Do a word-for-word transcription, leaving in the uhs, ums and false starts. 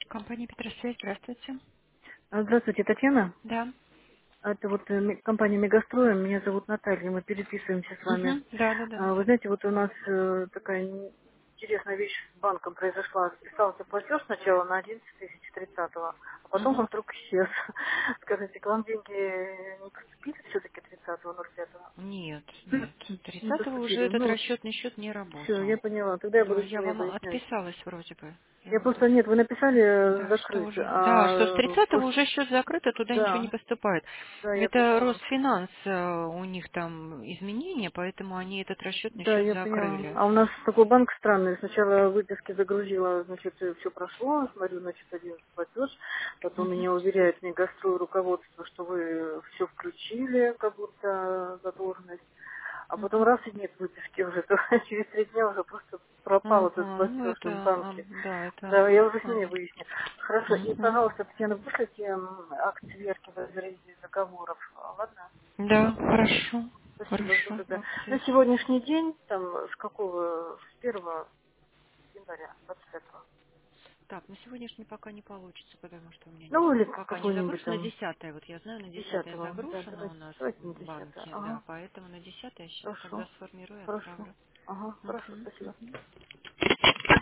Компания Петросвязь, здравствуйте. А, Здравствуйте, Татьяна. Да. Это вот э, ме- компания Мегастрой. Меня зовут Наталья. Мы переписываемся с вами. Угу. Да, да, да. А, Вы знаете, вот у нас э, такая н- интересная вещь с банком произошла. Списался платеж сначала на одиннадцать тысяч тридцатого, а потом Угу. он вдруг исчез. Скажите, к вам деньги не поступили все-таки тридцатого ноль пятого? Нет, нет. Не Тридцатого уже поступили. этот Ну, расчетный счет не все, я работал. поняла. Тогда я Но буду я сегодня вам выяснять. отписалась вроде бы. Я Я вам просто, тут... нет, вы написали э, Да, что закрыть, уже... Да, что с а э, тридцатого просто, уже счет закрыт, и туда ничего не да, поступает. да, я Это поняла. Росфинанс, э, у них там изменения, поэтому они этот расчетный Да, счет я поняла. закрыли. А у нас такой банк странный. Сначала выписки загрузила, значит, все прошло. Смотрю, значит, один платеж. Потом Угу. меня уверяет Мегастрой руководство, что вы все включили, как будто задолженность. А потом Угу. раз и нет выписки уже. То через три дня уже просто пропал этот Ага, ну платеж это, в а, банке. да, это Да, я уже с ними понятно. выясню. Хорошо. И, Угу. пожалуйста, Татьяна, вышлите м, акт сверки в разрезе договоров. А, Ладно? Да, хорошо, Спасибо, жду хорошо, тогда. На акции. сегодняшний день, там, с какого, с первого января двадцать пятого. Так, на сегодняшний пока не получится, потому что у меня не, Ну, или пока не какой-нибудь загружено. На там десятое, вот я знаю, на десятое десятого. Да, загружено у давайте, нас давайте на в десятое. банке, да, Ага, поэтому на десятое сейчас тогда хорошо, сформирую и хорошо. отправлю. Ага, хорошо, Мгм, спасибо. мгм.